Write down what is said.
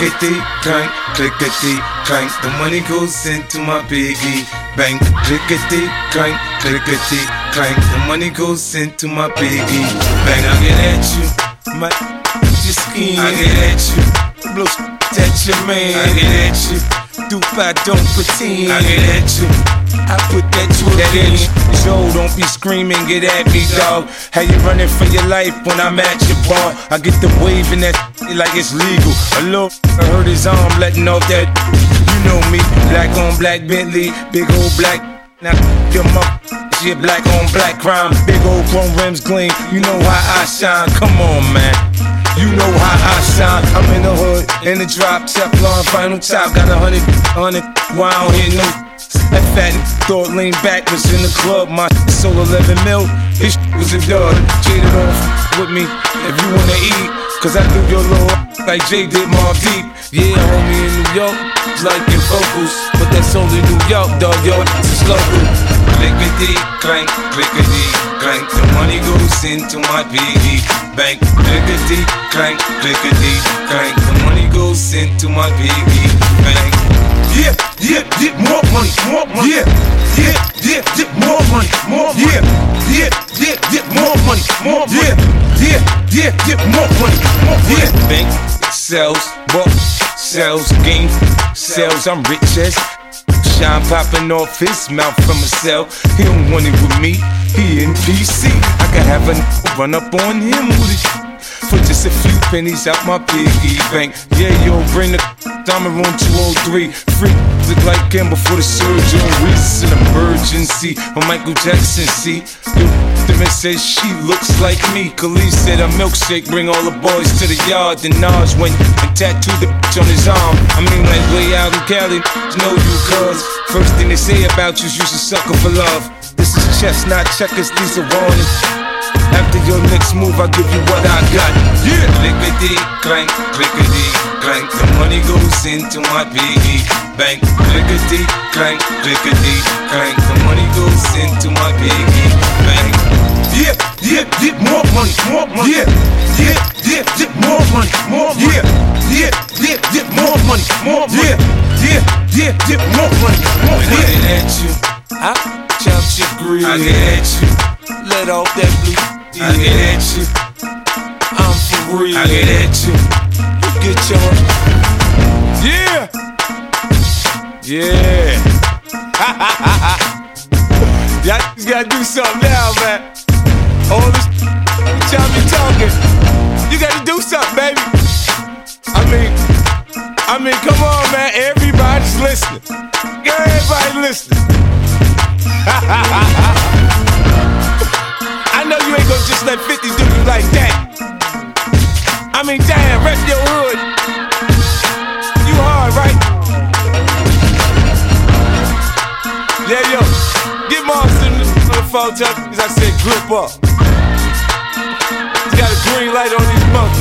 clickety clank, clickety clank. The money goes into my piggy bank. Clickety clank, clickety clank. The money goes into my piggy bank. I get at you, my your skin. I get at you, blow at your man. I get at you, I don't pretend. I get at you, I put that to in. Joe, don't be screaming, get at me, dog. How you running for your life when I'm at your bar? I get the waving that like it's legal. A little I hurt his arm, letting off that. You know me, black on black Bentley, big old black. Now your mother, shit, black on black crime. Big old chrome rims gleam. You know how I shine. Come on, man. You know how I shine. I'm in the hood, in the drop, Teflon, final top. Got 100, why I don't hear no. That fat thought lean back, was in the club. My soul 11 mil, his was a dud. Jaded off with me if you wanna eat. Cause I do your little like Jay did Mobb Deep. Yeah, homie in New York, it's like your vocals. But that's only New York, dog, yo, it's local. Clickety clank, clickety clank. The money goes into my piggy bank. Clickety clank, clickety clank. The money goes into my piggy bank. Yeah, yeah, yeah, more money, more money. Yeah, yeah, yeah, yeah, more money, more money. Yeah, yeah, yeah, yeah, more money, more money. Yeah, yeah, yeah, yeah, more money, more money. Yeah, bank sells, book sells, game sells. I'm rich as shine popping off his mouth from a cell. He don't want it with me, he in PC. I can have a run up on him with it. For just a few pennies out my piggy bank. Yeah, yo, bring the diamond room 203. Free look like him before the surgery. It's an emergency. On Michael Jackson, see. Yo, the says she looks like me. Khalid said a milkshake, bring all the boys to the yard. Then Nas went and tattooed the bitch on his arm. I mean, like way out in Cali, know you cuz. First thing they say about you's a sucker for love. This is chess, not checkers, these are warnings. After your next move, I'll give you what I got. Yeah! Clickety clank, clickety clank. The money goes into my piggy bank. Clickety clank, clickety clank. The money goes into my piggy bank. Yeah, yeah, yeah, more money, more money. Yeah, yeah, yeah, yeah, more money, more money. Yeah, yeah, yeah, yeah, more money, more money. Yeah, yeah, yeah, yeah, more money, more money. I get at you, I chop your grill. I get at you, let off that blue. I get at you, I'm for real. I get at you, you get your. Yeah, yeah. Y'all just gotta do something now, man. All this time you talking, you gotta do something, baby. I mean, come on, man. Everybody's listening. Everybody listening. I know you ain't gonna just let 50 do you like that. I mean, damn, rep your hood. You hard, right? Yeah, yo, get Marston the phone, tell me, I said grip up. He's got a green light on these monkeys.